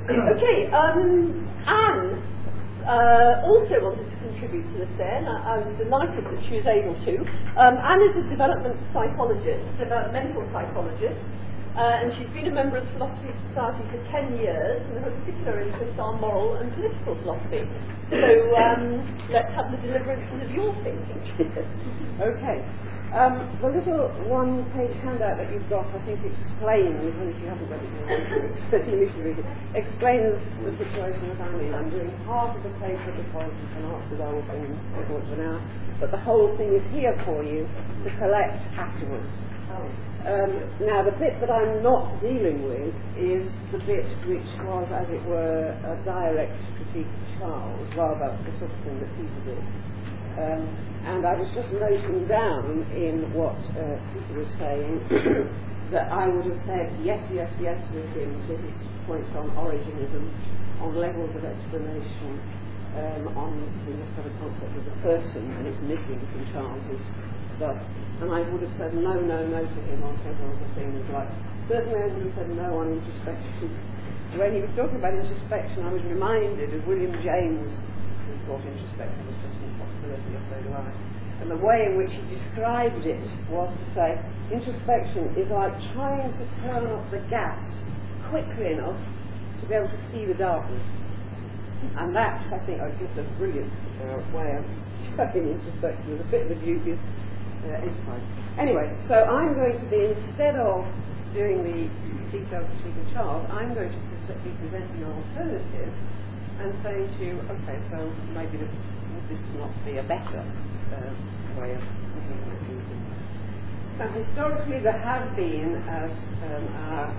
Okay, Anne also wanted to contribute to this day, and I was delighted that she was able to. Anne is a developmental psychologist, and she's been a member of the Philosophy Society for 10 years, and her particular interests are moral and political philosophy. So let's have the deliverances of your thinking. Okay. The little one-page handout that you've got, I think, explains, and if you haven't read it, you should read it, explains the situation of family. I'm doing half of the paper because you can answer the whole thing in quarter of an hour, but the whole thing is here for you to collect afterwards. Now, the bit that I'm not dealing with is the bit which was, as it were, a direct critique of Charles, rather the sort of thing that Peter did. And I was just noting down in what Peter was saying that I would have said yes with him to his points on originism, on levels of explanation, on we must have a concept of the person and it's missing from Charles's stuff. And I would have said no to him on several other things. Like certainly I would have said no on introspection. When he was talking about introspection, I was reminded of William James, who thought introspection was just an impossibility of their life. And the way in which he described it was to say, introspection is like trying to turn off the gas quickly enough to be able to see the darkness. And that's, I think, just a brilliant way of showing introspection with a bit of a dubious enterprise. Anyway, so I'm going to be, instead of doing the detailed critique of Charles, I'm going to be presenting an alternative and saying to you, okay, so maybe would this not be a better way of looking at things. Now, historically, there have been, as our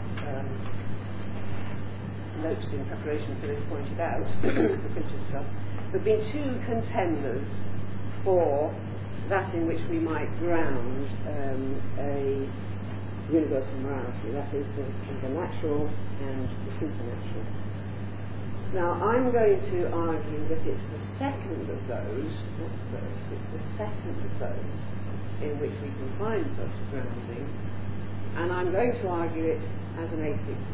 notes in preparation for this pointed out, the printed stuff, there have been two contenders for that in which we might ground a universal morality, that is, the natural and the supernatural. Now, I'm going to argue that it's the second of those, not the first, it's the second of those in which we can find such grounding, and I'm going to argue it as an atheist.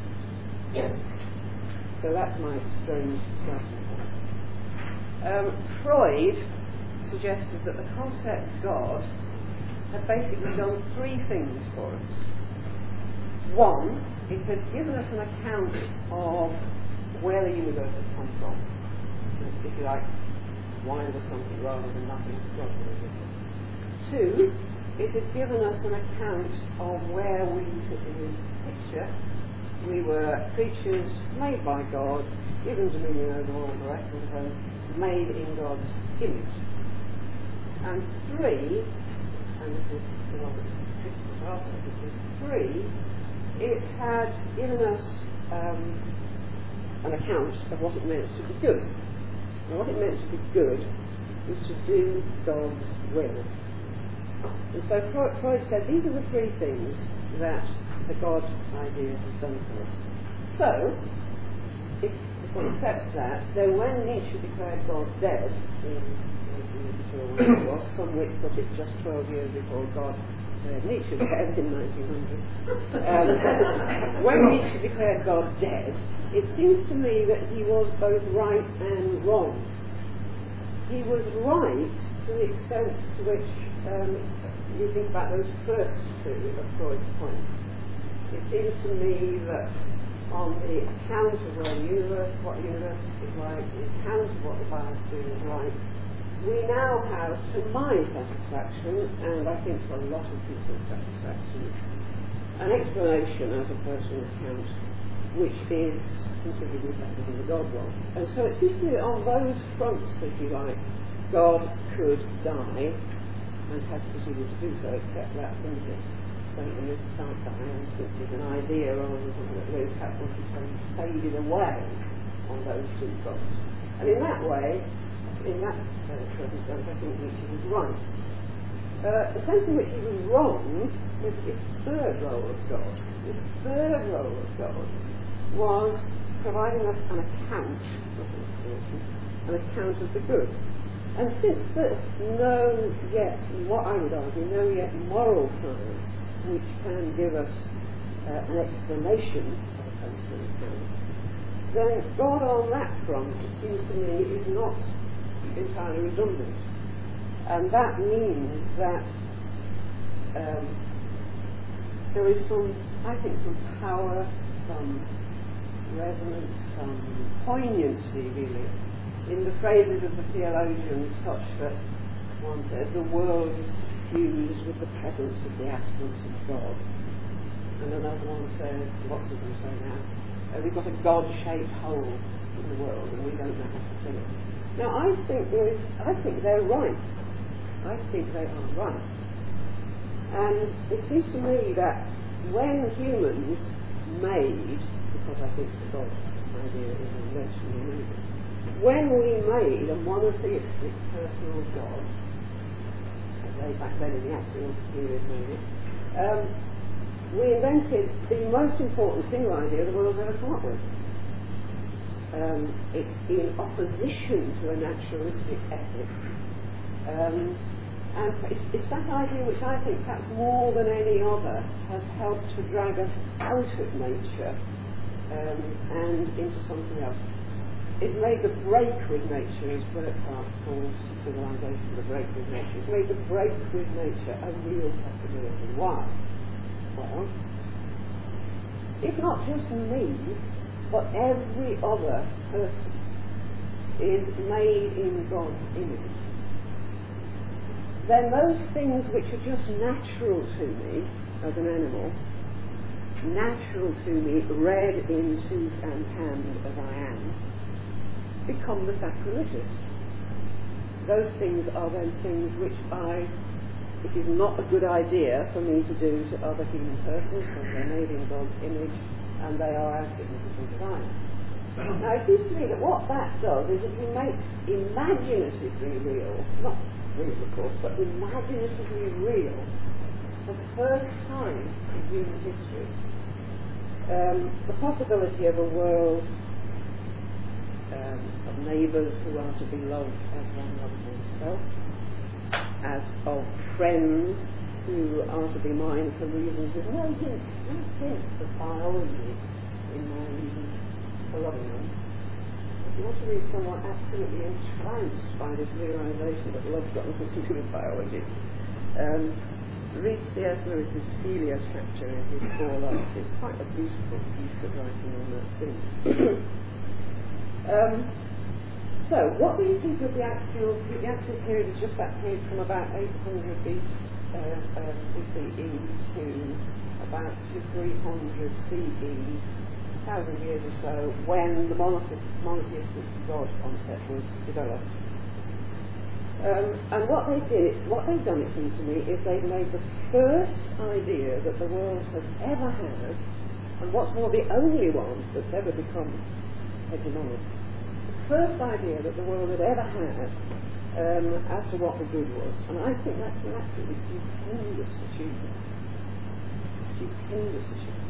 So that's my strange starting point. Freud suggested that the concept of God had basically done three things for us. One, it had given us an account of where the universe has come from. If you like, why there was something rather than nothing. Two, it had given us an account of where we fit in this picture. We were creatures made by God, given dominion over all the rest of them, made in God's image. And three, and this is the one that's tricky for our purposes, three, it had given us an account of what it meant to be good. And what it meant to be good was to do God's will. And so Freud said these are the three things that the God idea has done for us. So, if one accepts that, then when Nietzsche declared God dead, some wits put it just 12 years before God declared Nietzsche dead in 1900. When Nietzsche declared God dead, it seems to me that he was both right and wrong. He was right to the extent to which you think about those first two of Freud's points. It seems to me that on the account of where the universe, what the universe is like, the account of what the biosphere is like, we now have, to my satisfaction, and I think to a lot of people's satisfaction, an explanation as opposed to an account which is considerably better than the God one. And so it seems to me that on those fronts, if you like, God could die and has proceeded to do so, except that thinking. When you start dying, which is an idea rather than something that really perhaps faded away on those two fronts. And in that way, in that circumstance, I think Nietzsche was right. The sense in which he was wrong was his third role of God. His third role of God was providing us an account, an account of the good. And since there's no yet, what I would argue, no yet moral science which can give us an explanation as opposed to an account, then God on that front, it seems to me, is not entirely redundant. And that means that there is some power, some resonance, some poignancy really in the phrases of the theologians, such that one says the world is suffused with the presence of the absence of God, and another one says, lots of them say now, we've got a God-shaped hole in the world and we don't know how to fill it. Now I think they're right. I think they are right. And it seems to me that when humans made, because I think the God idea is an invention in music, when we made a monotheistic personal God, as they back then in the axial period made it, we invented the most important single idea the world's ever come up with. It's in opposition to a naturalistic ethic. And it's that idea which I think perhaps more than any other has helped to drag us out of nature and into something else. It's made the break with nature, as Burckhardt calls civilization, the break with nature. It's made the break with nature a real possibility. Why? Well, if not just me, but every other person is made in God's image, then those things which are just natural to me as an animal, natural to me, red in tooth and hand as I am, become the sacrilegious. Those things are then things which it is not a good idea for me to do to other human persons, because they're made in God's image and they are as significant as I am. Now it seems to me that what that does is if you make imaginatively real, not real of course, but imaginatively real, for the first time in human history, the possibility of a world of neighbours who are to be loved as one loves oneself, as of friends who are to be mine for reasons with no hint of biology in my reasons for loving them. If you want to read someone absolutely entranced by this realisation that love's got nothing to do with biology, read C.S. Lewis's Philia chapter in his Four Loves. It's quite a beautiful piece of writing on that theme. So, what do you think of the axial period is just that period from about 800 BCE to about 300 CE, 1,000 years or so, when the monotheistic God concept was developed. And what they've done, it seems to me, is they've made the first idea that the world has ever had, and what's more, the only one that's ever become hegemonic, first idea that the world had ever had as to what the good was. And I think that's an absolutely stupendous achievement. Stupendous achievement.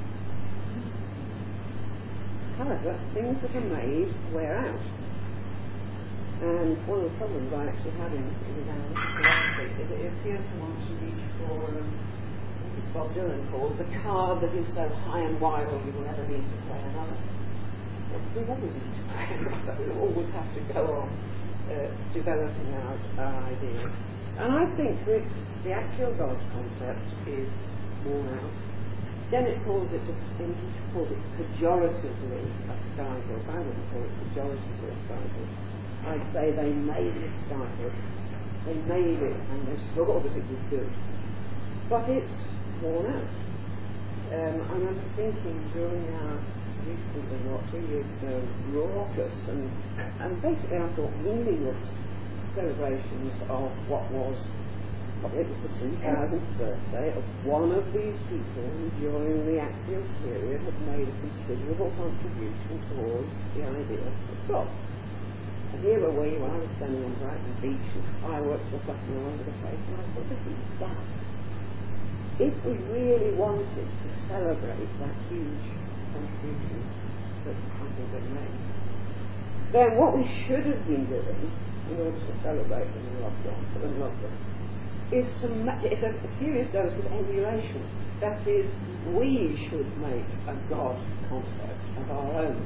However, things that are made wear out. And one of the problems I actually have in analytic philosophy is that it appears to want to reach for what Bob Dylan calls the card that is so high and wild you will never need to play another. We always need to play another. We always have to go on developing our ideas. And I think the actual God concept is worn out. Dennett calls it pejoratively a skyhook. I wouldn't call it pejoratively a skyhook. I'd say they made this skyhook. They made it and they thought that it was good. But it's worn out. And I'm thinking during our recently, 2 years ago, raucous and basically I thought meaningless celebrations of what was, probably it was the 2000th birthday of one of these people who during the axial period had made a considerable contribution towards the idea of God. And here were we when I was standing on Brighton Beach and fireworks were flapping all over the place, and I thought, this is daft. If we really wanted to celebrate that huge contribution that people had made, then what we should have been doing in order to celebrate them and love them is to make a serious dose of emulation. That is, we should make a God concept of our own, and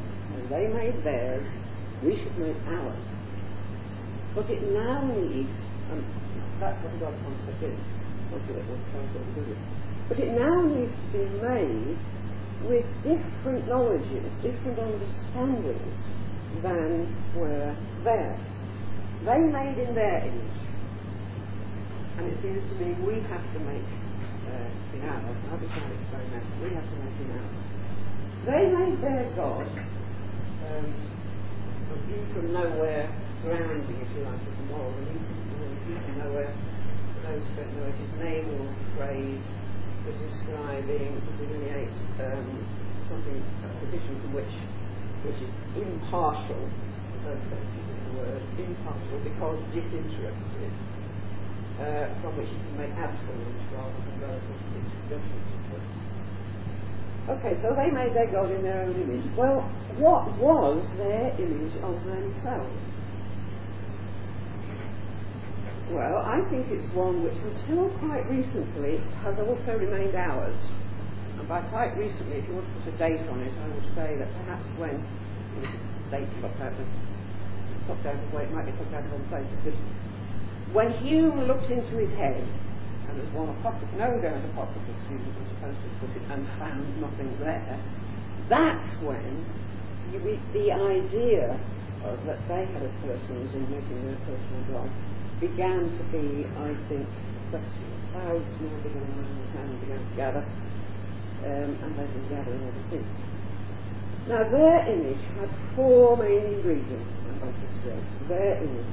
They made theirs, we should make ours. But it now needs, and that's what the God concept is, not that it was concept to do with, but it now needs to be made with different knowledges, different understandings than were theirs. They made in their image, and it seems to me we have to make in ours. I'll be trying to explain that. We have to make in ours. They made their God a view from nowhere, grounding, if you like, of the moral, and view from nowhere. For those who don't know it, is name or phrase for describing, to delineate something, a position from which is impartial, both senses of the word, impartial because disinterested, from which you can make absolute rather than relativistic judgments. Okay, so they made their God in their own image. Well, what was their image of themselves? Well, I think it's one which until quite recently has also remained ours. And by quite recently, if you want to put a date on it, I would say that perhaps when date popped out of the way, it might be popped out of one place, but when Hume looked into his head, and there's one no-going Apocryphal student was supposed to put it and found nothing there, that's when the idea of that they had a person who was in making their personal God began to be, I think, questioned. Clouds now began to gather, and they've been gathering ever since. Now, their image had four main ingredients, I'm going to stress. Their image.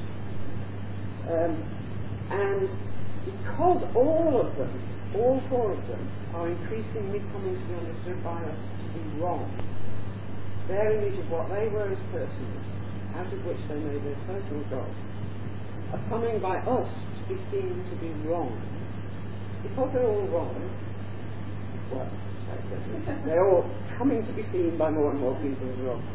And because all four of them, are increasingly coming to be understood by us to be wrong, their image of what they were as persons, out of which they made their personal God, are coming by us to be seen to be wrong. Because they're all wrong, well, they're all coming to be seen by more and more people as wrong.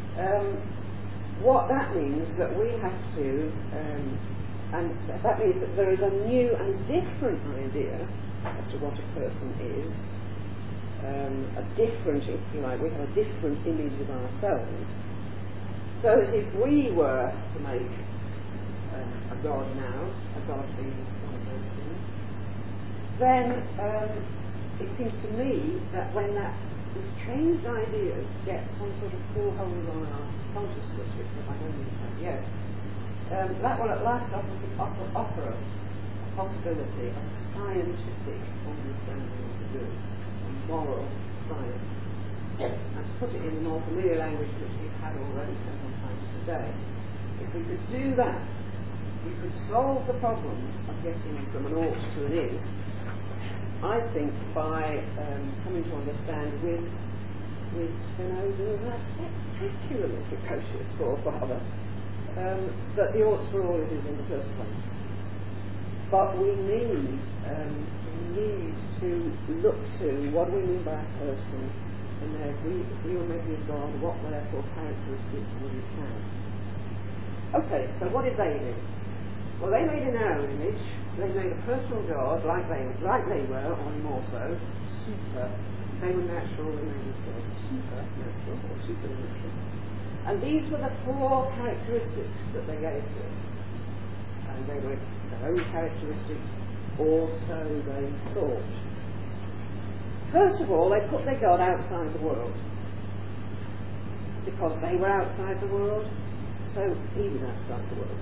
What that means that we have to, and that means that there is a new and different idea as to what a person is, a different, if you like, we have a different image of ourselves. So that if we were to make a God now, a God being one of those things, then it seems to me that when these changed ideas get some sort of foothold on our consciousness, which I don't think have yet, that will at last offer us a possibility of scientific understanding of the good, a moral science. And to put it in the more familiar language which we've had already several times today, if we could do that, we could solve the problem of getting from an ought to an is, I think, by coming to understand with Spinoza, that spectacularly precocious forefather, that the oughts were all it is in the first place. But we need to look to what do we mean by a person, and we are making of God, what therefore characteristics would he have. Okay, so what did they do? Well, they made in their own image. They made a personal God, like they were, only more so, super. They were natural, they made this God supernatural, or supernatural. And these were the four characteristics that they gave to it. And they were their own characteristics, or so they thought. First of all, they put their God outside the world. Because they were outside the world, so he was outside the world.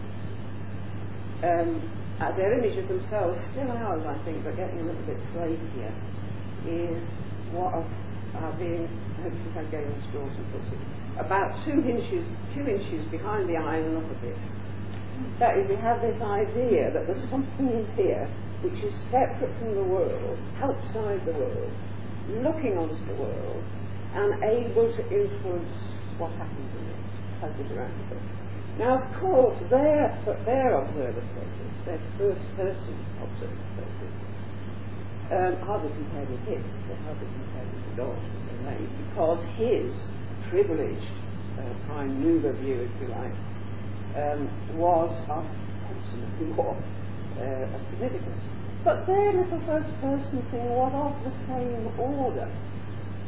Their image of themselves, still ours I think, but getting a little bit flakier, is what are being, I hope this is how Galen Strawson puts it, about 2 inches behind the eye and up a bit. That is, we have this idea that there's something in here which is separate from the world, outside the world, looking onto the world, and able to influence what happens in it, happens around it. Now, of course, their observer status, their first-person observer status, hardly compared with his, they're hardly compared with the God that they made, because his privileged prime mover view, if you like, was of considerably more significance. But their little first-person thing was of the same order.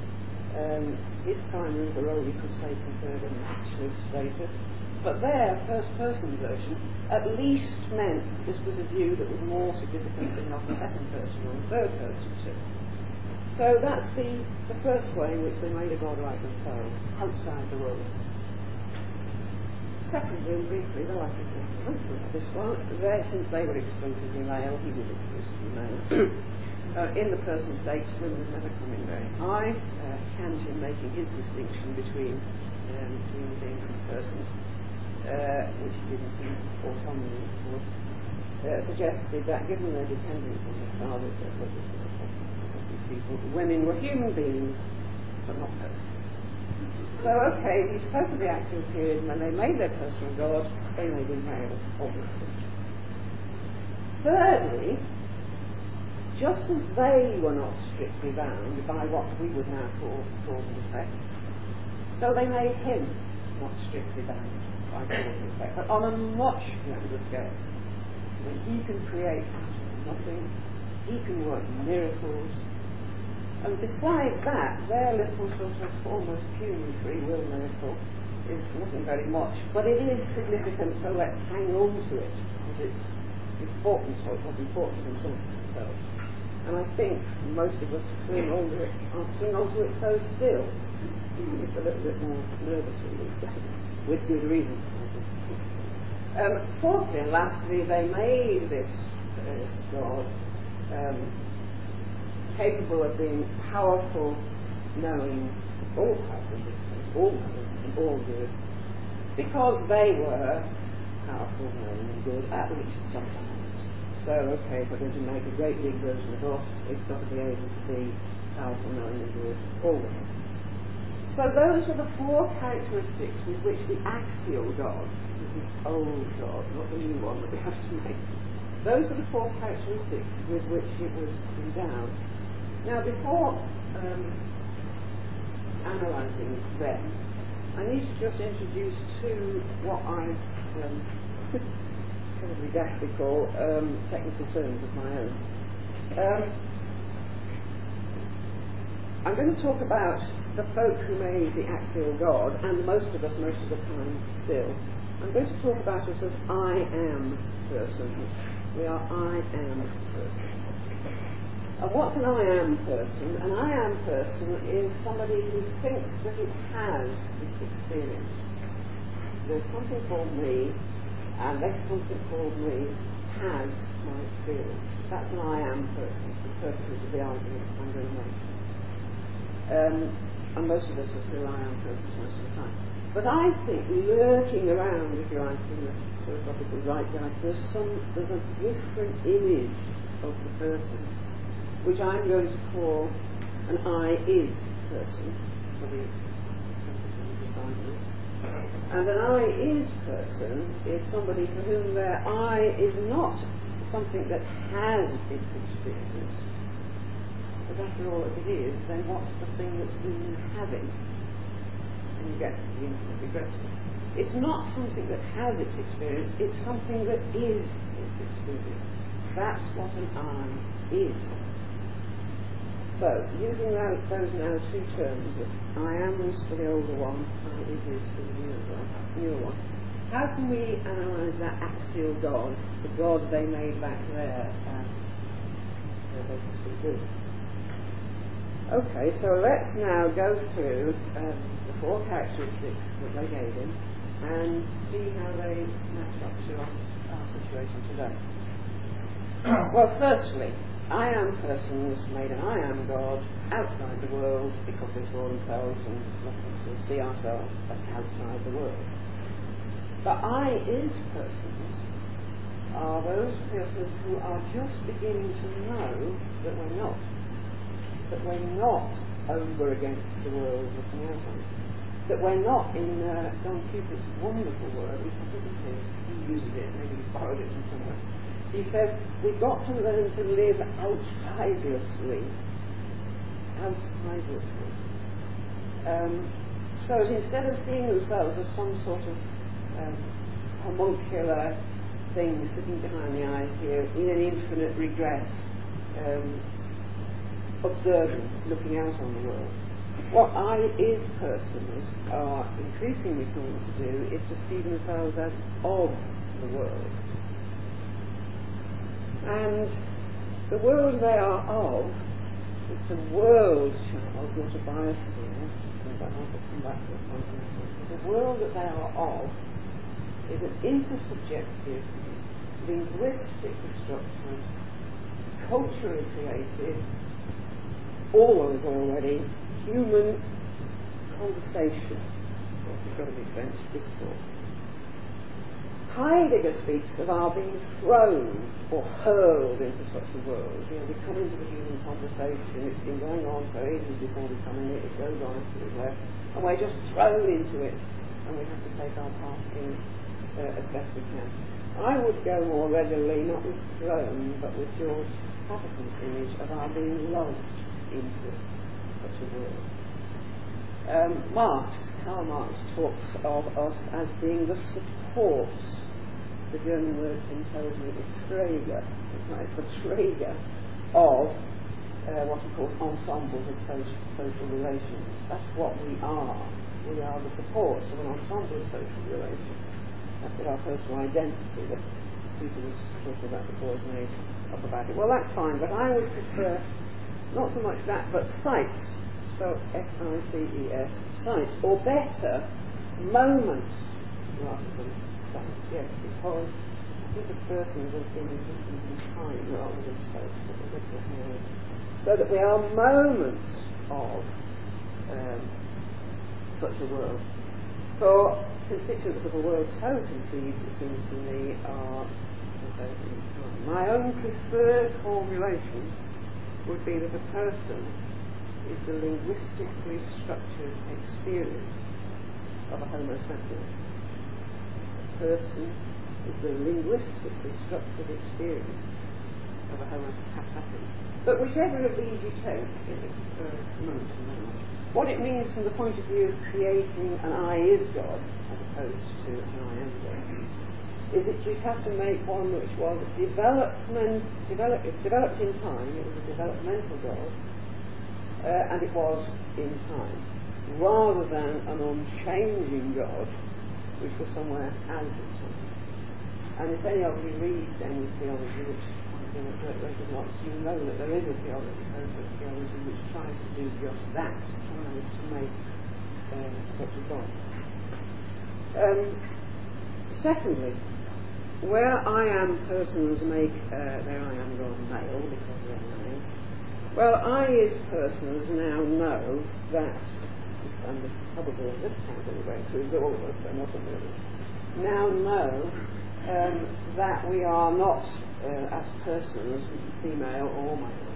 His primary, the role you could say conferred an absolute status, but their first-person version at least meant this was a view that was more significant than of the second person or the third person too. So that's the first way in which they made a God like themselves, outside the world. Secondly, and briefly, though I think we went through this one, since they were exclusively male, he was exclusively male. In the person state, women never come in very high. Kant, in making his distinction between human beings and persons, which he didn't think autonomy, of course, suggested that given their dependence on their fathers, these people, women were human beings, but not persons. So, okay, he spoke of the axial period, and when they made their personal God, they made him male, obviously. Thirdly, just as they were not strictly bound by what we would now call cause and effect, so they made him not strictly bound by cause and effect, but on a much younger scale. When he can create out of nothing, he can work miracles, and besides that, their little sort of almost puny free will miracle is nothing very much, but it is significant, so let's hang on to it, because it's important, so it was important in terms of itself. And I think most of us cling on to it so still, even if a little bit more nervously, with good reason. Fourthly and lastly, they made this God capable of being powerful, knowing, all powerful, all good, because they were powerful, knowing, and good, at least sometimes. So, okay, if we're going to make a great big version of us, it's got to be able to be powerful, knowing, and good always. So those are the four characteristics with which the axial God, the old God, not the new one that we have to make, those are the four characteristics with which it was endowed. Now, before analysing them, I need to just introduce what I probably definitely call technical terms of my own. I'm going to talk about the folk who made the axial God, and most of us, most of the time still. I'm going to talk about us as I am persons. We are I am persons. And what's an I am person? An I am person is somebody who thinks that it has this experience. There's something called me, and that something called me has my experience. That's an I am person for the purposes of the argument I'm going to make. And most of us are still I am persons most of the time. But I think lurking around, if you like, in the philosophical zeitgeist, there's a different image of the person, which I'm going to call an I is person for the purposes of this argument. And an I is person is somebody for whom their I is not something that has its experience. But after all, if it is, then what's the thing that's doing having? And you get the infinite regressive. It's not something that has its experience, it's something that is its experience. That's what an I is. So, using those now two terms of I am's for the older one, I is for the newer one, how can we analyse that axial God, the God they made back there, as their basically good? Okay, so let's now go through the four characteristics that they gave him and see how they match up to our situation today. Well, firstly, I am persons made an I am God outside the world because they saw themselves and let us see ourselves outside the world. But I is persons are those persons who are just beginning to know that we're not. That we're not over against the world looking out on it. That we're not in Don Cupid's wonderful word, which I think is his, he uses it, maybe he borrowed it from somewhere. He says, we've got to learn to live outsidelessly. Outsidelessly. So instead of seeing themselves as some sort of homuncular thing sitting behind the eyes here in an infinite regress, observing, looking out on the world, What I is persons are increasingly trying to do is to see themselves as of the world. And the world they are of, it's a world, Charles, not a biosphere. I'll come back to it. The world that they are of is an intersubjective, linguistically structured, culturally created, always already human conversation. Well, it's got to be French discourse. Heidegger speaks of our being thrown or hurled into such a world. You know, we come into the human conversation, it's been going on for ages before we come in it goes on to the left, and we're just thrown into it, and we have to take our part in as best we can. I would go more readily, not with thrown, but with George Patterson's image of our being launched into such a world. Karl Marx talks of us as being the supports. The German word tells me it's Träger. It's the Träger of what he calls ensembles of social relations. That's what we are. We are the supports of an ensemble of social relations. That's what our social identity that people were talking about before has made up about it. Well, that's fine, but I would prefer not so much that, but sites, spelled S-I-C-E-S, sites, or better, moments rather than sites, yes, because I think the persons have been existing in time rather than space, so that we are moments of such a world. For constituents of a world so conceived, it seems to me, are my own preferred formulation would be that a person is the linguistically structured experience of a Homo sapiens. A person is the linguistically structured experience of a Homo sapiens. But whichever of these you take, what it means from the point of view of creating an I is God, as opposed to an I am God, is that you'd have to make one which was developed in time, it was a developmental God, and it was in time, rather than an unchanging God, which was somewhere out of time. And if any of you read any theology, which I've been at great rate of lots, you know that there is a theology, process theology, which tries to do just that, tries to make such a God. Secondly, where I am persons make their I am God male, because they're male, well, I is persons now know that, and this probably in this count anyway, includes all of us, so not all of us, now know that we are not, as persons, female or male.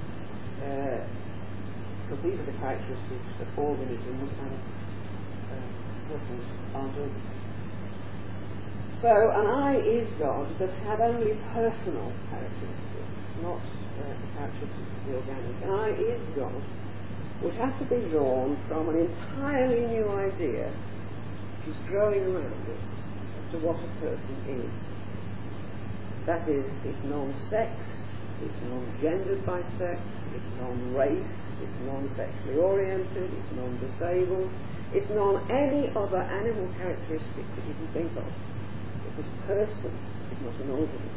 Because these are the characteristics that organisms and persons are doing. So an I is God that had only personal characteristics, not the characteristics of the organic. An I is God would have to be drawn from an entirely new idea which is growing around us as to what a person is. That is, it's non-sexed, it's non-gendered by sex, it's non-raced, it's non-sexually oriented, it's non-disabled, it's non-any other animal characteristic that you can think of. This person is not an organism.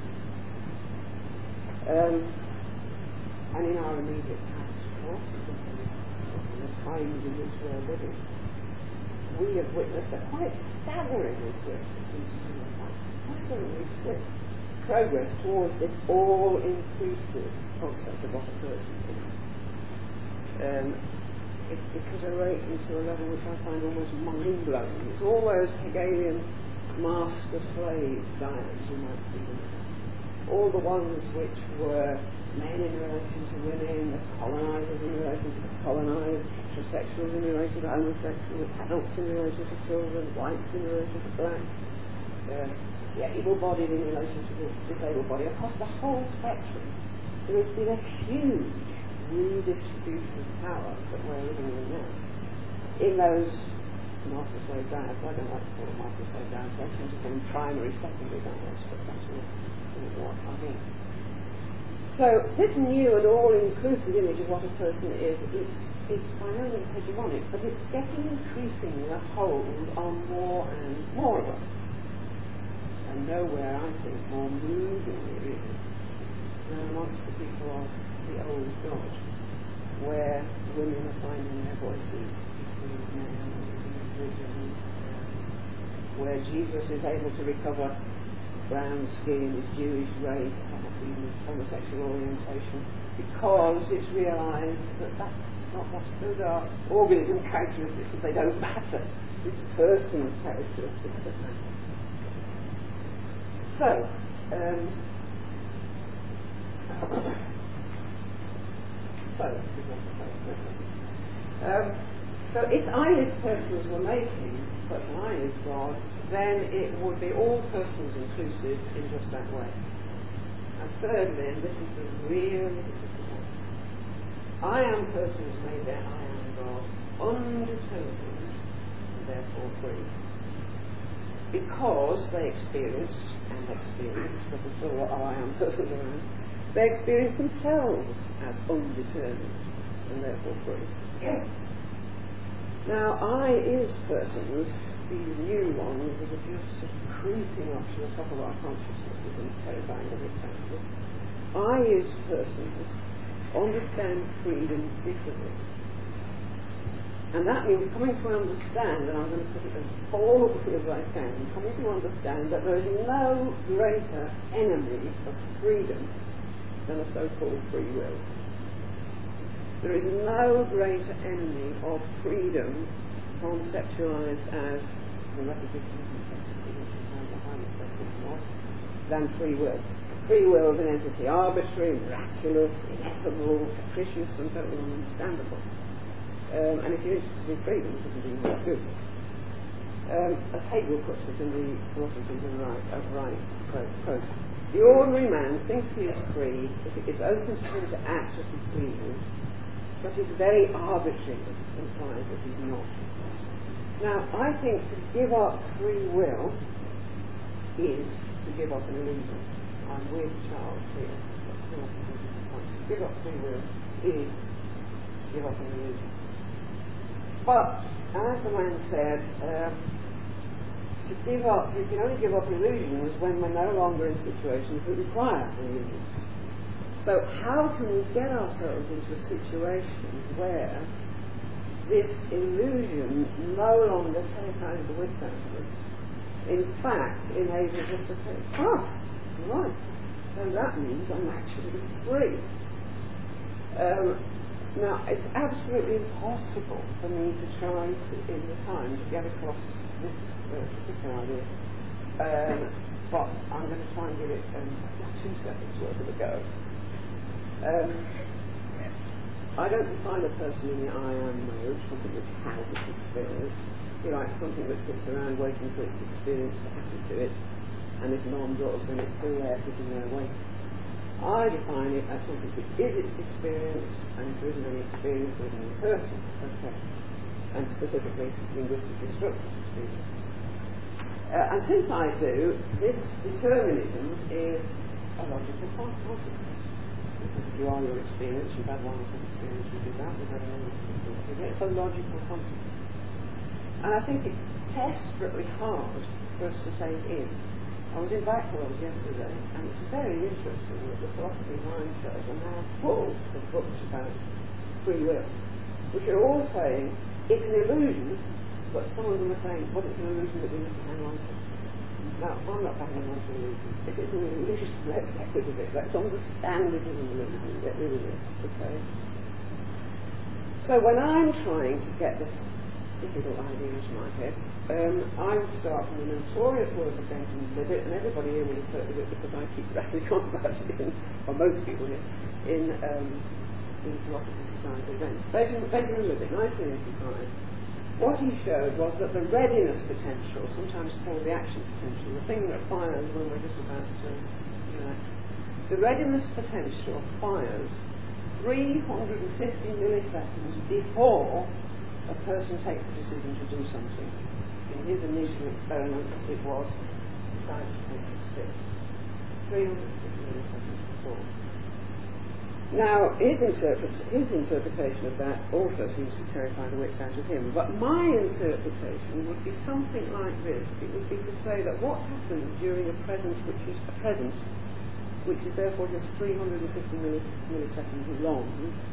And in our immediate past, of course, in the times in which we are living, we have witnessed a quite staggeringly swift progress towards this all-inclusive concept of what a person is. It's accelerating to a level which I find almost mind-blowing. It's all those Hegelian master-slave dialogues, you might see them. All the ones which were men in relation to women, the colonizers in relation to the colonized, heterosexuals in relation to homosexuals, adults in relation to children, whites in relation to blacks, the able-bodied in relation to the disabled body. Across the whole spectrum, there has been a huge redistribution of power that we're living in now. In those master-slave dialogues, I don't like to call them master-slave dialogues, I tend to call them primary, secondary dialogues, but that's what I mean. So this new and all-inclusive image of what a person is it's by no means hegemonic, but it's getting increasingly a hold on more and more of us. And nowhere, I think, more movingly really than amongst the people of the old God, where women are finding their voices between men and individuals, where Jesus is able to recover brown skin, his Jewish race, even his homosexual orientation, because it's realised that that's not what those are organism characteristics, that they don't matter. It's person characteristics that matter. So, so if I as persons were making such an I as God, then it would be all persons inclusive in just that way. And thirdly, and this is the really difficult one, I am persons made their I am God, undetermined and therefore free. Because they experienced, but there's still what I am persons around, they experience themselves as undetermined and therefore free. Now, I is persons, these new ones that are just sort of creeping up to the top of our consciousness and terrifying as it sounds. I is persons understand freedom differently. And that means coming to understand, and I'm going to put it as boldly as I can, coming to understand that there is no greater enemy of freedom than a so-called free will. There is no greater enemy of freedom conceptualized as than free will. Free will is an entity arbitrary, miraculous, ineffable, capricious, and totally ununderstandable. And if you're interested in freedom, it doesn't do much good. As Hegel puts it in the Philosophy of Right quote, the ordinary man thinks he is free if it is open to him to act as he pleases, but his very arbitrariness implies that he's not. Now, I think to give up free will is to give up an illusion. I'm with Charles here. To give up free will is to give up an illusion. But, as the man said, to give up, you can only give up illusions when we're no longer in situations that require illusions. So how can we get ourselves into a situation where this illusion no longer terrifies the wits out of us, in fact enables us to say, right, so that means I'm actually free. Now, it's absolutely impossible for me to try in the time to get across this particular idea, but I'm going to try and give it 2 seconds worth of a go. I don't define a person in the I am mode, something which has its experience. You like something that sits around waiting for its experience to happen to it, and if none does, then it's still there sitting there waiting. I define it as something which is its experience, and if there isn't any experience, there isn't any person. Okay. And specifically, linguistically structured experience. And since I do, this determinism is a logical consequence. Because if you are your experience, you've had one experience, you did that, you've had another experience. It's a logical consequence. And I think it's desperately hard for us to say it is. I was in Backworld yesterday, and it's very interesting that the philosophy of mind shows are now full of books about free will, which are all saying it's an illusion, but some of them are saying, well, it's an illusion that we must hang on to. Now, I'm not hanging on to illusions. If it's an illusion, let's get rid of it. Let's understand it as an illusion and get rid of it, okay? So when I'm trying to get this difficult idea into my head, I would start from the notorious work of Benjamin Libet, and everybody here will have heard of it because I keep rattling on about it, or most people here, in Philosophy Society events. Benjamin Libet, 1985. What he showed was that the readiness potential, sometimes called the action potential, the thing that fires when we're just about to the readiness potential fires 350 milliseconds before a person takes the decision to do something. In his initial experiments, it was decided to take the steps. 350 milliseconds before. Now, his interpretation of that also seems to terrify the wits out of him, but my interpretation would be something like this. It would be to say that what happens during a present which is therefore just 350 milliseconds long,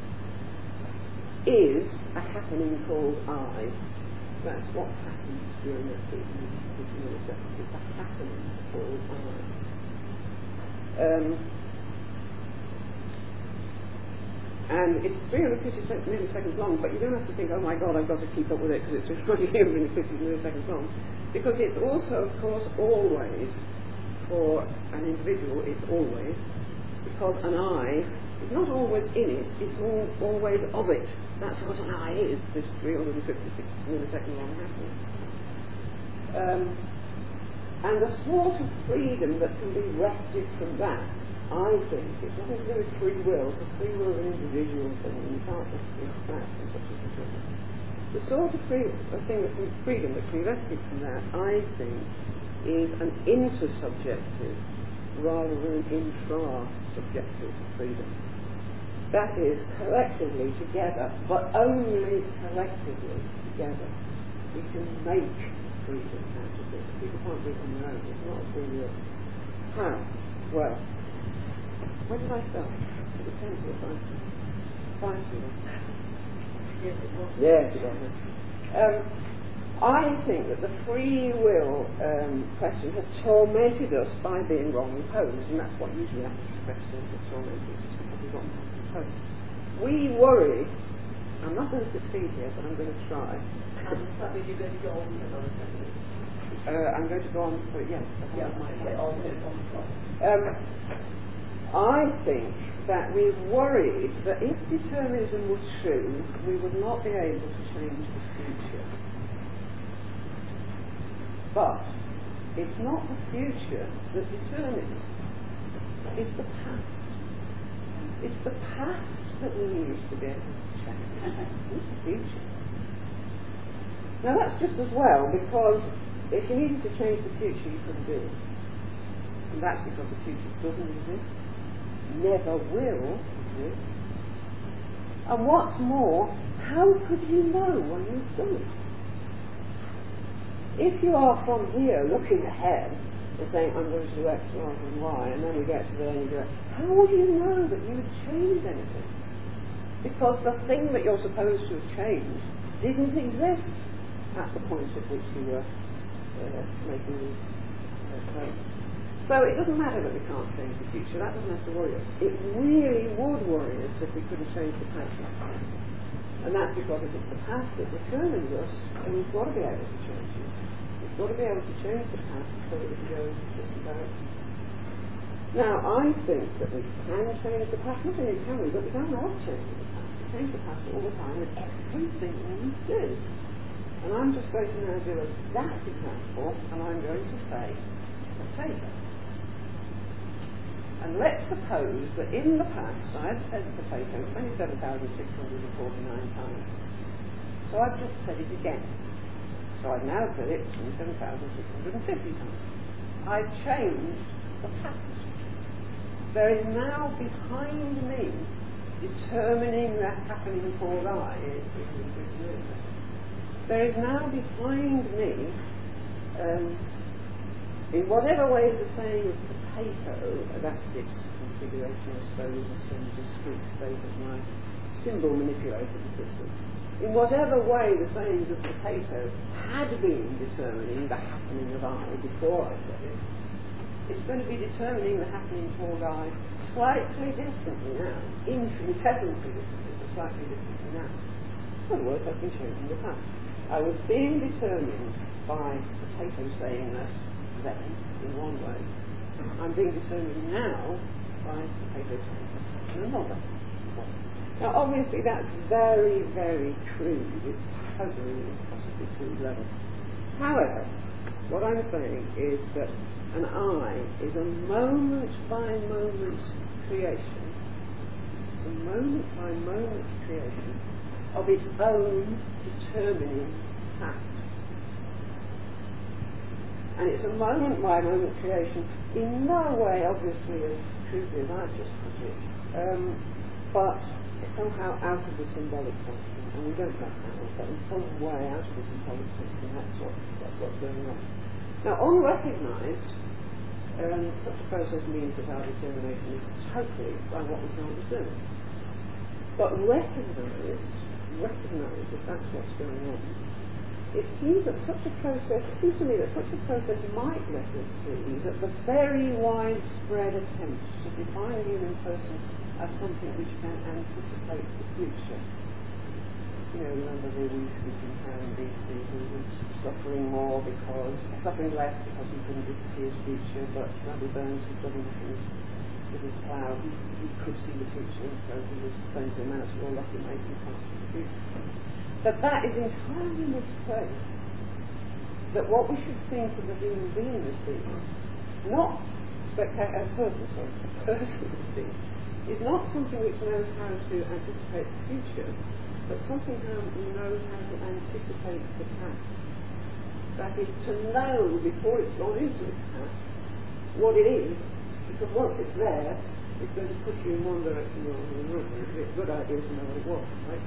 is a happening called I. That's what happens during that 350 milliseconds. It's a happening called I. And it's 350 milliseconds long, but you don't have to think, oh my God, I've got to keep up with it because it's 350 milliseconds long. Because it's also, of course, always, for an individual, it's always, because an I is not always in it, it's always of it. That's what an I is, this 356 millisecond long happening. And the sort of freedom that can be wrested from that, I think, it's nothing to do with free will, because free will is an individual thing, and you can't just extract from such a situation. The sort of freedom that can be wrested from that, I think, is an intersubjective rather than an intra-subjective freedom. That is, collectively together, but only collectively together, we can make freedom out of this. People can't do it on their own. It's not a free will. How? Well, when did I start? It depends if I find you. Yes, it was. I think that the free will question has tormented us by being wrongly posed, and that's what usually happens to questions that torment us, because we're wrongly posed. We worry, I'm not going to succeed here, but I'm going to try. And that means you're going to go on for another 10 minutes. I'm going to go on for, yes. Yeah, on. I think that we've worried that if determinism were true, we would not be able to change the future. But it's not the future that determines, it's the past. It's the past that we need to be able to change. It's the future. Now that's just as well, because if you needed to change the future, you couldn't do it. And that's because the future doesn't exist. Never will exist. And what's more, how could you know when you've done it? If you are from here looking ahead and saying, I'm going to do X rather than Y, and then we get to there and you go, how would you know that you would change anything? Because the thing that you're supposed to have changed didn't exist at the point at which you were making these claims. So it doesn't matter that we can't change the future, that doesn't have to worry us. It really would worry us if we couldn't change the past. And that's because if it's the past that determines us, then we've got to be able to change it. We've got to be able to change the past so that we can go in a different direction. Now, I think that we can change the past. Not only can we, but we don't love changing the past. We change the past all the time with everything we do. And I'm just going to now do a that example, and I'm going to say potato. And let's suppose that in the past I had said potato 27,649 times. So I've just said it again. So I've now said it 27,650 times. I've changed the past. There is now behind me, determining that happening called I is 650 milliseconds. There is now behind me, in whatever way the saying of potato, that's its configuration, I suppose, as some discrete state of my symbol manipulating system. In whatever way the sayings of potato had been determining the happening of I before I said it, it's going to be determining the happening called I slightly differently now, infinitesimally differently, but slightly differently now. In other words, I've been changing the past. I was being determined by potato saying this then, in one way. I'm being determined now by potato saying this in another way. Now, obviously, that's very, very crude. It's totally impossibly crude level. However, what I'm saying is that an I is a moment-by-moment creation. It's a moment-by-moment creation of its own determining past. And it's a moment-by-moment creation in no way, obviously, as crudely as I've just put it, but somehow out of the symbolic function, and we don't know how, but in some way out of the symbolic function, that's what's going on. Now, unrecognised, such a process means that our determination is totally by what we can't discern. But recognised that that's what's going on, it seems to me that such a process might let us see that the very widespread attempts to define a human person as something which can anticipate the future. You know, remember the wee-speaking town BC who was suffering less because he couldn't see his future, but Rabbi Burns was living with his plough. He could see the future, and so he was saying to him, "You're lucky, mate, you can't see the future." But that is entirely misplaced. That what we should think of a human being as being, not a person as being, is not something which knows how to anticipate the future, but something who knows how to anticipate the past. That is, to know before it's gone into its past what it is, because once it's there, it's going to push you in one direction or another. It's a good idea to know what it was, right?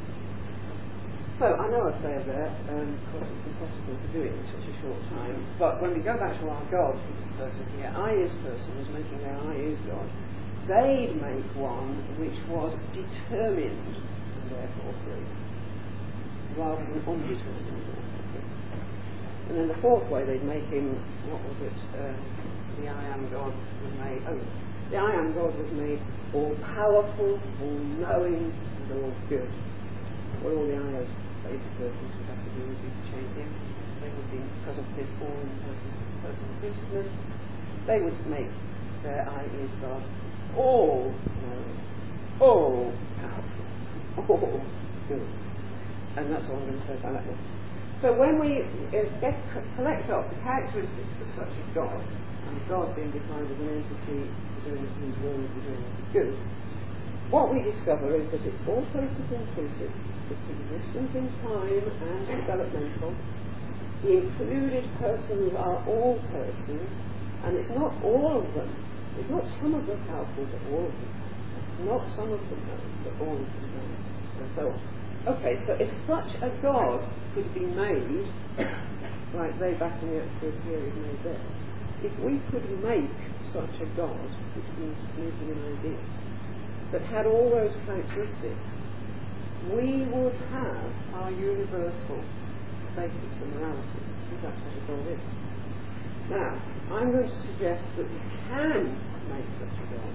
So, I know I've failed there, of course it's impossible to do it in such a short time, but when we go back to our God person here, I is person was making their I is God, they'd make one which was determined and therefore free, rather than undetermined and therefore free. And then the fourth way they'd make him, what was it, the I am God was made, the I am God was made all powerful, all knowing, and all good. What all the ayahs basic persons would have to do would be to change the emphasis. They would be, because of this all personal inclusiveness, they would make their I is God all knowing, all powerful, all good. And that's all I'm going to say about that one. So when we collect up the characteristics of such a God, and God being defined as an entity doing his will and doing good, what we discover is that it's all persons inclusive, it's existent in time and developmental. The included persons are all persons, and it's not all of them. It's not some of them powerful, but all of them. It's not some of them know, but all of them know, and so on. Okay, so if such a God could be made, like they back in the Exodus period made there, if we could make such a God, which means making an idea, that had all those characteristics, we would have our universal basis for morality, if that's what a God is. Now, I'm going to suggest that we can make such a God.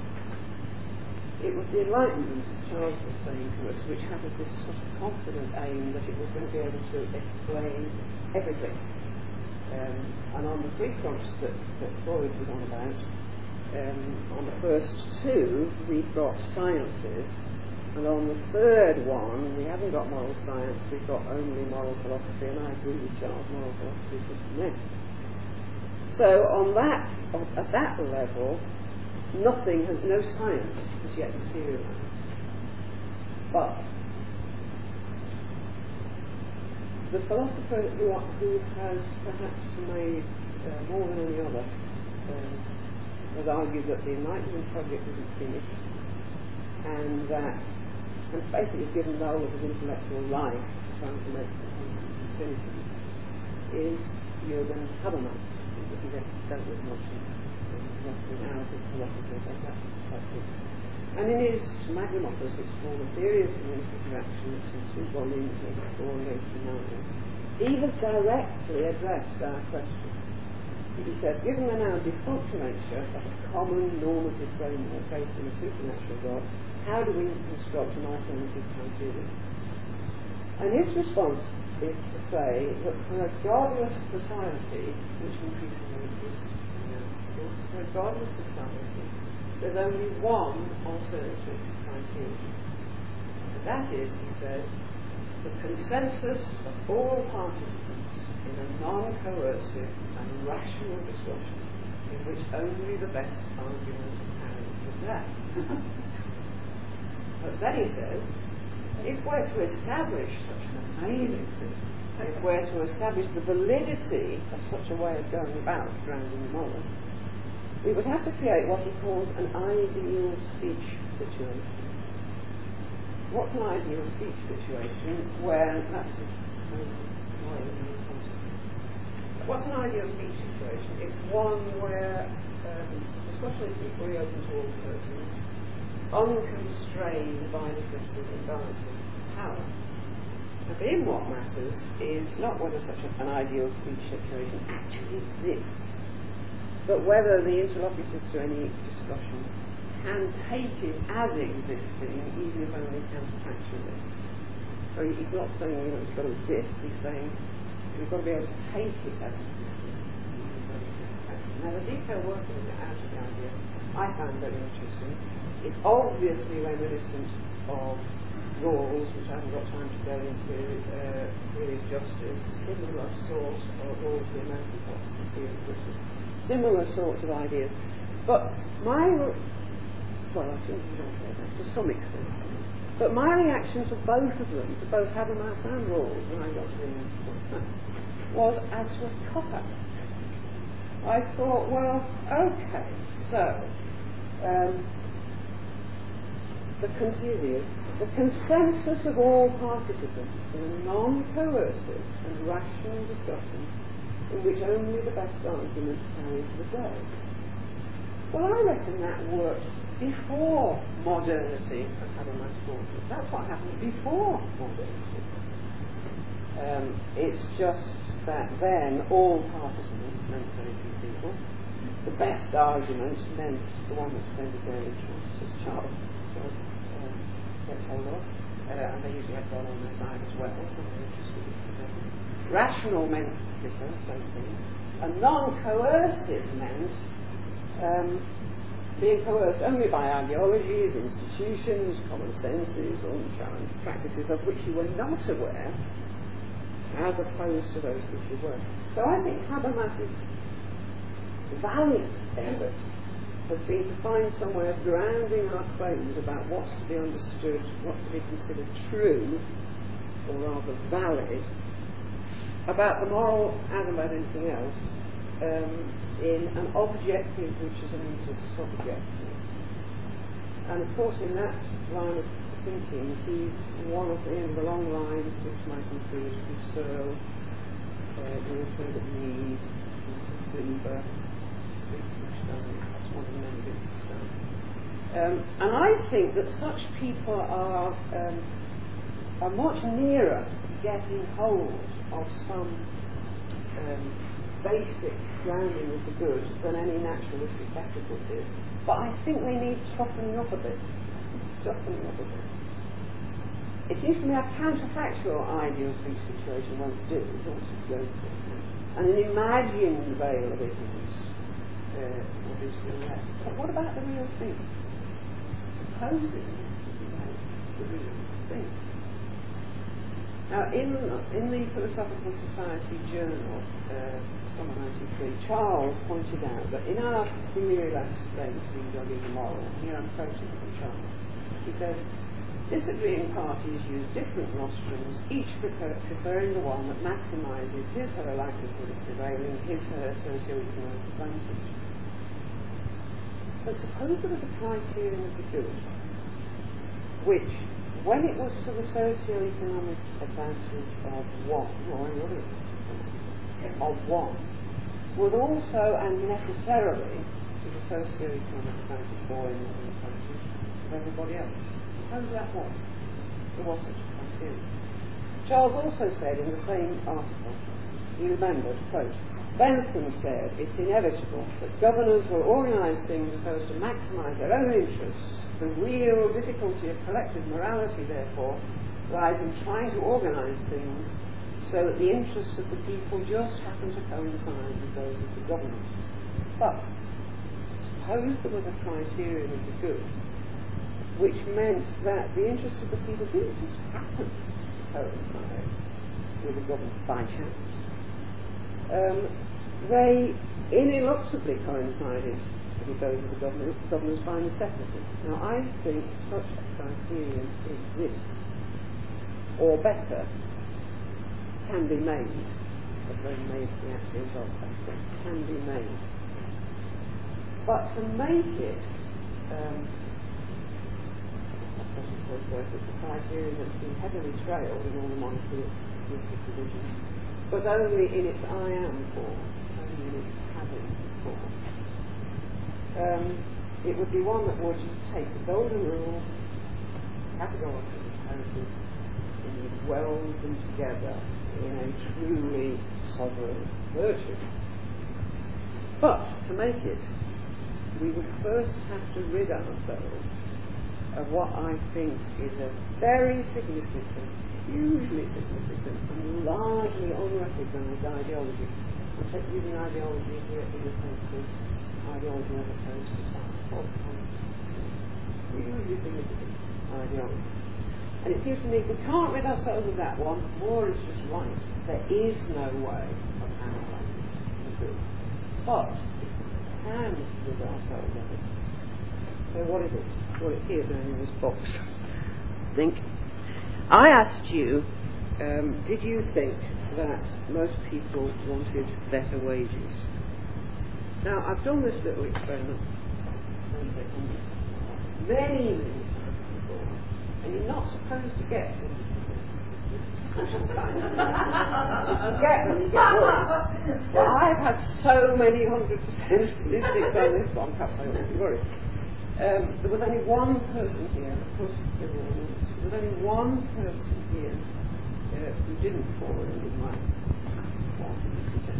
It was the Enlightenment, as Charles was saying to us, which had this sort of confident aim that it was going to be able to explain everything. And on the three fronts that Freud was on about, on the first two, we've got sciences, and on the third one, we haven't got moral science, we've got only moral philosophy, and I agree with Charles, moral philosophy is next. So at that level, no science has yet materialized. But the philosopher who has perhaps made more than any other has argued that the Enlightenment project isn't finished, and basically given the whole of his intellectual life trying to make something finishing, is Jürgen Habermas, that he dealt with much in hours of philosophy, that's it. And in his magnum opus, it's called The Theory of Communicative Action, it's in 2 volumes, 84 and 89, he has directly addressed our question. He said, given the now default nature of a common normative framework based on a supernatural God, how do we construct an alternative criterion? And his response is to say that for a godless society, which increasingly exists now, for a godless society, there's only one alternative criterion. And that is, he says, the consensus of all participants in a non-coercive and rational discussion in which only the best argument carries the day. But then he says, if we're to establish such an amazing thing, if we're to establish the validity of such a way of going about grounding the moral, we would have to create what he calls an ideal speech situation. what's an ideal speech situation where that's what's an ideal speech situation? It's one where discussion is equally open to all persons, unconstrained by differences and balances of power. But in what matters is not whether such an ideal speech situation actually exists, but whether the interlocutors to any discussion can take it as existing, even if only counterfactually. So he's not saying it's got to exist, he's saying we've got to be able to take it as existing. Now the detailed working out of the idea I found very interesting. It's obviously reminiscent of Rawls, which I haven't got time to go into, with justice, similar sorts of Rawls, the American philosophy theory, similar sorts of ideas. But I think you don't say that to some extent. But my reaction to both of them, to both Habermas and Rawls, when I got to them, was as to a cop-out. I thought, well, okay, so the consensus of all participants in a non-coercive and rational discussion in which only the best arguments carry the day. Well, I reckon that works before modernity, as Habermas called it. That's what happened before modernity. It's just that then all participants meant very few people. The best argument meant the one that defended their interests, as Charles gets hold of, and they usually had God on their side as well. Rational meant different, same thing. And non-coercive meant being coerced only by ideologies, institutions, common senses, unchallenged practices of which you were not aware, as opposed to those which you were. So I think Habermas's valiant effort has been to find somewhere grounding our claims about what's to be understood, what's to be considered true, or rather valid, about the moral and about anything else, in an objective which is an inter-subjective. And of course in that line of thinking he's one of the long lines which might include Husserl, Wilfred Mead, Wimber, that's one of the many Wittgenstein. And I think that such people are much nearer getting hold of some basic grounding of the good than any naturalistic ethical is. But I think they need toughening up a bit. It seems to me a counterfactual ideal speech situation won't do. It ought to go for it. And an imagined veil of ignorance will do still less. But what about the real thing? Supposing the real thing. Now, in the Philosophical Society Journal, summer 93, Charles pointed out that in our theory-less state vis-à-vis the moral, here I'm quoting from Charles, he says, disagreeing parties use different nostrums, each preferring the one that maximises his or her likelihood of prevailing his or her socio-economic advantage. But suppose there was a criterion of the good, which, when it was to the socio-economic advantage of one, or any other of one, was also and necessarily to the socio-economic advantage or any other advantage of everybody else. Suppose that was. There was such a criterion. Charles also said in the same article, he remembered, quote, Bentham said it's inevitable that governors will organise things so as to maximise their own interests. The real difficulty of collective morality, therefore, lies in trying to organise things so that the interests of the people just happen to coincide with those of the government. But suppose there was a criterion of the good, which meant that the interests of the people didn't just happen to coincide with the government by chance. They ineluctably coincided with those of the governors by necessity. Now, I think such a criterion exists, or better, can be made, but very made the axioms of that, can be made. But to make it, such and so forth. It's a criterion that's been heavily trailed in all the monotheistic traditions, but only in its I am form, only in its having form. It would be one that would take the golden rule, categorical imperatives, and would weld them together in a truly sovereign virtue. But to make it, we would first have to rid ourselves of what I think is a very significant, hugely significant, and largely unrecognised ideology. I'm using ideology here in the sense of ideology as opposed to science. Hugely significant ideology. And it seems to me if we can't rid ourselves of that one, more is just right. There is no way of analysing the truth. But if we can rid ourselves of it, so what is it? Well, it's here down in this box, I think. I asked you, did you think that most people wanted better wages? Now, I've done this little experiment many times before, and you're not supposed to get them. You get them, you get worse. Well, I've had so many 100% statistics on this one, perhaps I won't be worried. There was only one person here, of course there was only one person here who didn't fall in with my one.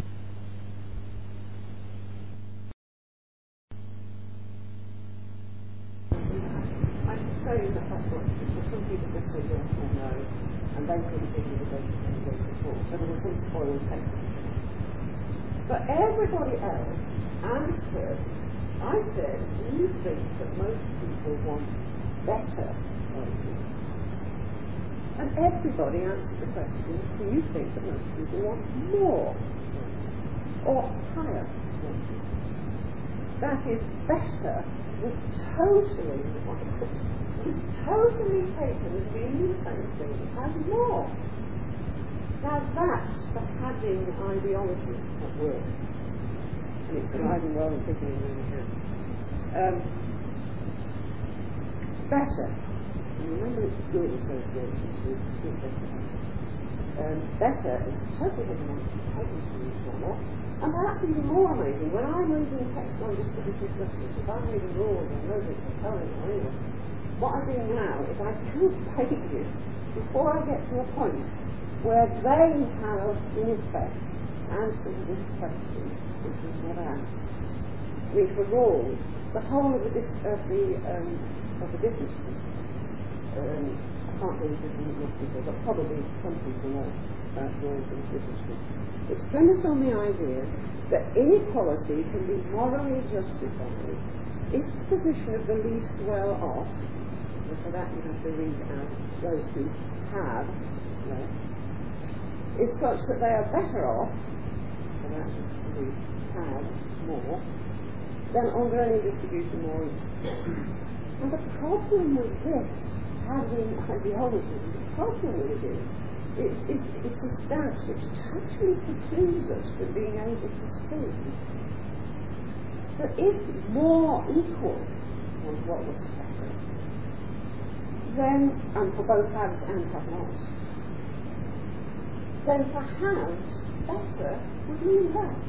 I should say that that's what some people just say yes or no, and they couldn't give you the data before, so there was some spoiled text. But everybody else answered. I said, do you think that most people want better wages? And everybody answered the question, do you think that most people want more wages? Or higher wages? That is, better was totally taken as being the same thing as more. Now that's the having ideology at work. And it's alive and well and kicking in really has. Better. And remember it's good associations with good better. Better is totally hegemonic, it's totally normal. And perhaps even more amazing, when I'm reading text on distributive justice, if I'm reading Rawls or Nozick or Cohen or anyone, what I do now is I count pages before I get to a point where they have, in effect, answered this question, which was never asked. I mean, for Rawls, the whole of the differences, I can't really listen to most people, but probably some people know about Rawls and his differences. It's premised on the idea that inequality can be morally justified if the position of the least well off, and for that you have to read as those who have less, is such that they are better off, for that who have more, than under any distribution more equal. And the problem with this, having ideology, the problem with it is it's a stance which totally precludes us from being able to see that if more equal was what was better, then, and for both haves and have-nots, then for haves, better would mean less.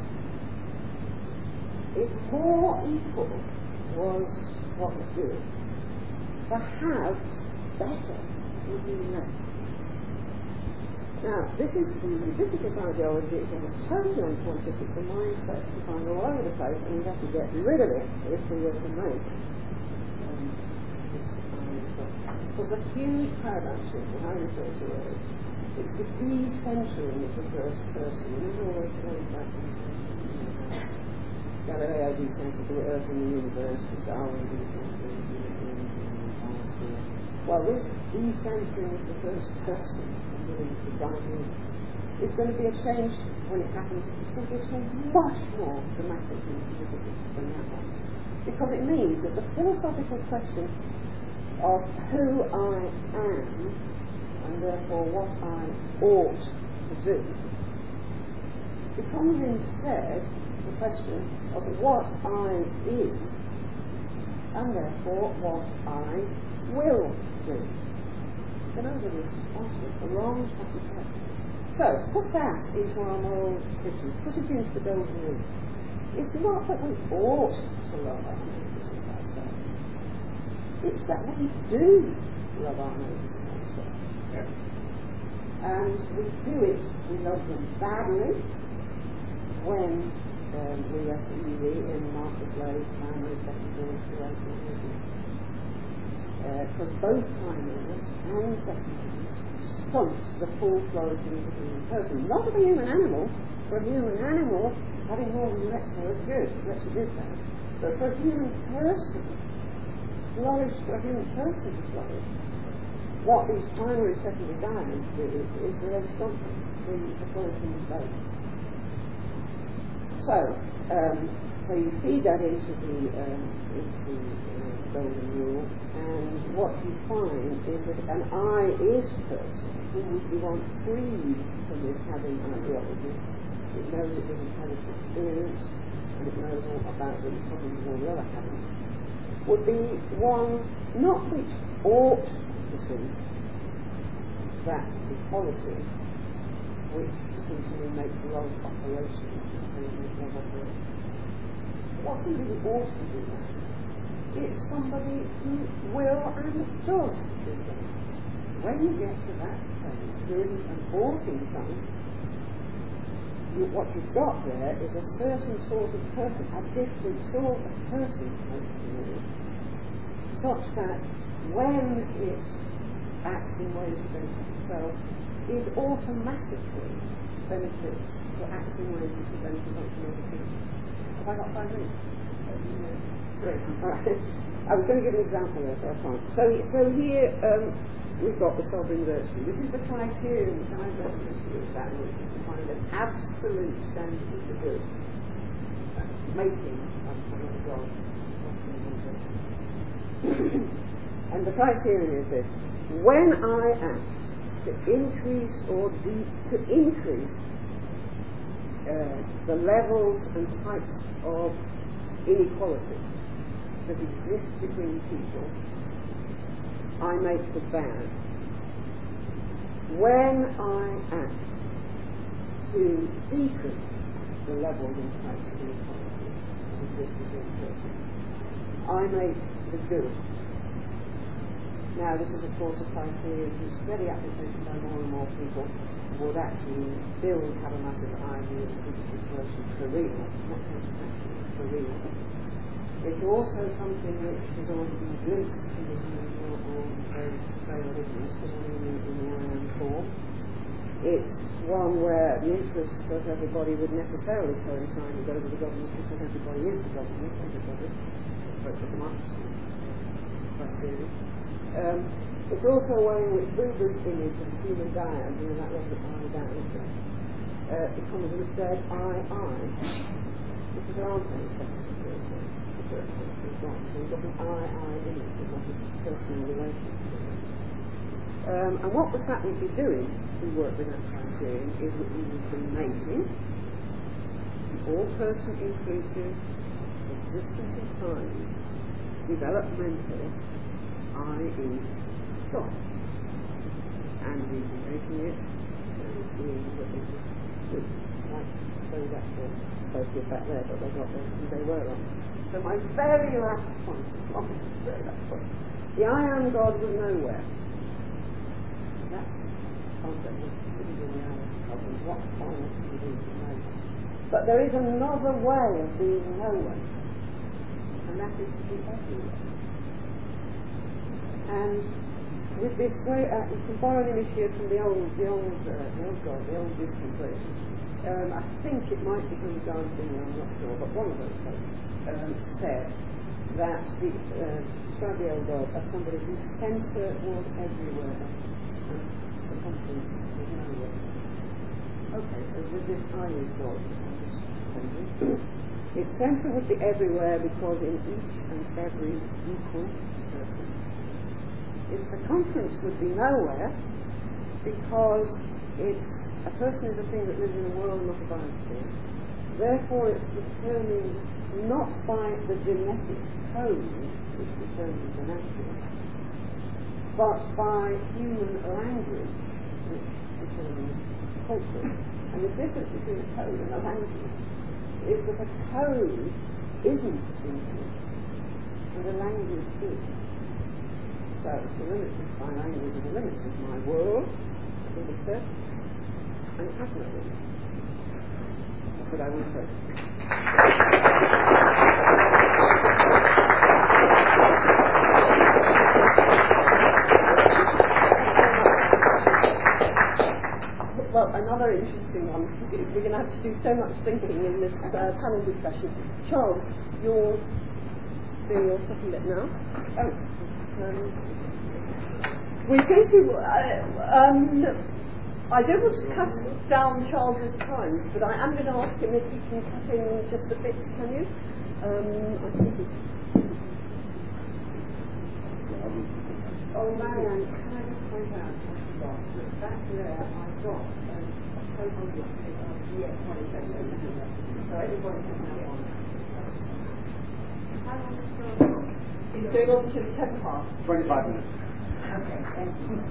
If more equal was what was good, for haves, better would mean less. Now, this is the ubiquitous ideology. It is totally unconscious. It's a mindset you find all over the place, and we have to get rid of it if we were to make this mindset. There's a huge paradigm shift that I refer to it. It's the decentering of the first person. Remember all those stories about decentering? Galileo decentered the earth and the universe, and Darwin decentered the universe and the atmosphere. Well, this decentering of the first person is going to be a change when it happens. It's going to be a change much more dramatic and significant than that one, because it means that the philosophical question of who I am and therefore what I ought to do becomes instead the question of what I is and therefore what I will do. So those are the responses, the wrong type of character. So, put that into our moral traditions, put it into the golden rule. It's not that we ought to love our neighbours as ourselves. It's that we do love our neighbours as ourselves. And we do it, we love them badly when we rest easy in Marcus Lake, primary, secondary, because both primaries and secondaries stunts the full flourishing of the human person. Not of a human animal. For a human animal, having more than lets go is good. Lets you do that. But for a human person, for a human person to flourish, what these primary, secondary diamonds do is that they stunt the flourishing of both. So you feed that into the golden rule, and what you find is that an I is person who would be one free from this having ideology. It knows it doesn't have this experience, and it knows all about the problems of all the other having, would be one not which ought to see that equality, which essentially makes a lot of operations. What's somebody who ought to do that? It's somebody who will and does do that. When you get to that stage, there isn't an ought in sight. What you've got there is a certain sort of person, a different sort of person, most of such that when it acts in ways to benefit itself, is automatically benefits or acts in ways which will benefit other people. Have I got 5 minutes? Great. Right. I was going to give an example there, so I can't. So here we've got the sovereign virtue. This is the criterion that I reference to establish to find an absolute standard of the good, making another God. And the criterion is this: when I act to increase the levels and types of inequality that exist between people, I make the bad. When I act to decrease the levels and types of inequality that exist between persons, I make the good. Now, this is, of course, a criterion whose steady application by more and more people would actually build Habermas's ideas of the situation for real, not for real. It's also something which has already been glimpsed in the religions, in the I am form. It's one where the interests of everybody would necessarily coincide with those of the government, because everybody is the government, everybody. So it's a democracy criterion. It's also a way in which Buber's image of the human dyad, that wasn't I becomes instead I, because there aren't any sections of the so you've got an I image, it's like a personal relationship. And what the fact would be doing, if we work with that criterion, is that we would be making all person inclusive, existence in time, developmental, I is God. And we've been making it, and we're seeing that it was like those actors both did back there, but they were wrong. So my very last point, the I am God was nowhere. That's the concept of sitting in the Aristotle's what point it is to know. But there is another way of being nowhere, and that is to be everywhere. And with this way, you can borrow an image here from the old dispensation. I think it might be from the Garden Finger, I'm not sure, but one of those folks said that described the old God as somebody whose centre was everywhere and circumference was nowhere. Okay, so with this I is God, its centre would be everywhere because in each and every equal person. Its circumference would be nowhere because a person is a thing that lives in a world, not a biosphere. Therefore, it's determined not by the genetic code which determines the natural, but by human language, which determines culture. And the difference between a code and a language is that a code isn't infinite, and a language is. So the limits of my language are the limits of my world, as it said, and it has no limit. That's what I would say. Well, another interesting one. We're going to have to do so much thinking in this panel discussion. Charles, you're doing your second bit now. We're going to. I don't want to cut down Charles's time, but I am going to ask him if he can cut in just a bit. Can you? I think he's. Oh, Marianne, can I just point out that back there I've got proposals of yes, so everybody can have one. How long is your... He's going on to 10 past. 25 minutes. Okay, thank you.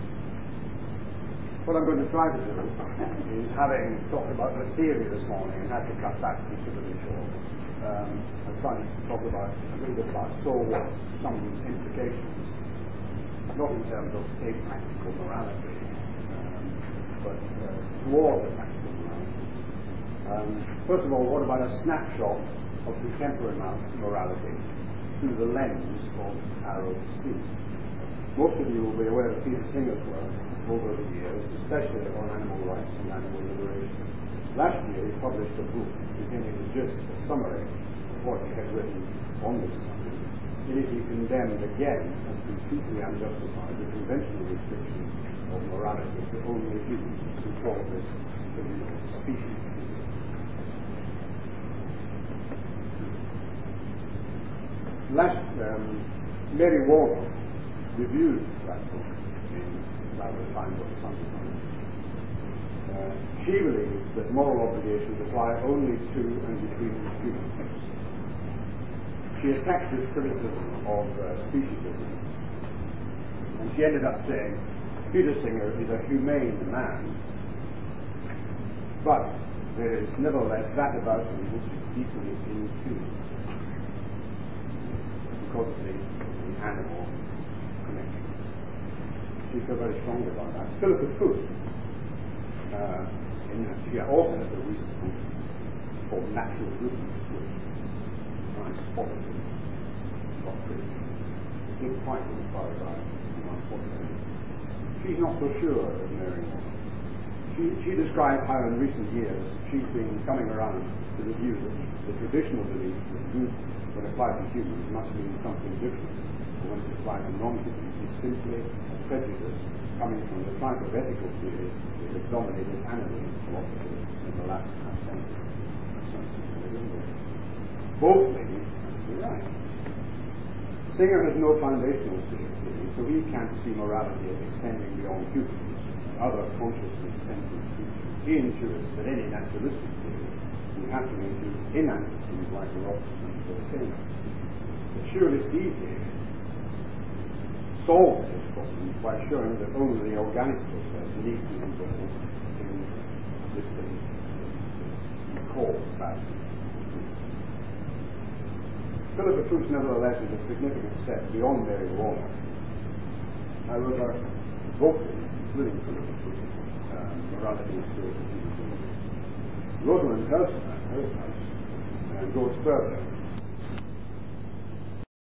What I'm going to try to do is, having talked about the theory this morning and had to cut back considerably short, I'm trying to talk about a little bit about some implications, not in terms of a practical morality, but toward the practical morality. First of all, what about a snapshot of contemporary morality through the lens of Harold C? Most of you will be aware of Peter Singer's work over the years, especially on animal rights and animal liberation. Last year he published a book containing just a summary of what he had written on this subject, in it he condemned again as completely unjustified the conventional restrictions of morality to only humans, who called this species physics. Mary Warnock reviewed that book in rather fine on Sunday morning. She believes that moral obligations apply only to and between humans. She attacked this criticism of speciesism, and she ended up saying Peter Singer is a humane man, but there is nevertheless that about him which is deeply inhuman because of the animal connection. She felt very strongly about that. Philippa Foot, she also has a recent book called Natural Goodness, which I spotted and got critical. It's quite as far as I'm unfortunately. She's not so sure of Mary Warnock. She described how in recent years she's been coming around to the view that the traditional belief that good, when applied to humans, must mean something different, or when it's applied to non-humans, is simply a prejudice coming from the type of ethical theory that has dominated animal philosophy in the last half century. Both ladies are right. Singer has no foundational theory, so he can't see morality as extending beyond humans and other consciously sentient creatures. He intuits that any naturalistic theory would have to include inanimate things like rocks and volcanoes. But surely C theory solves this problem by showing that only the organic process needs to be involved in this thing we call bad. Philippa Foot, nevertheless, is a significant step beyond Mary Warnock. However, both of them, including Philippa Foot, morality is still a human. Rosalind Hursthouse goes further.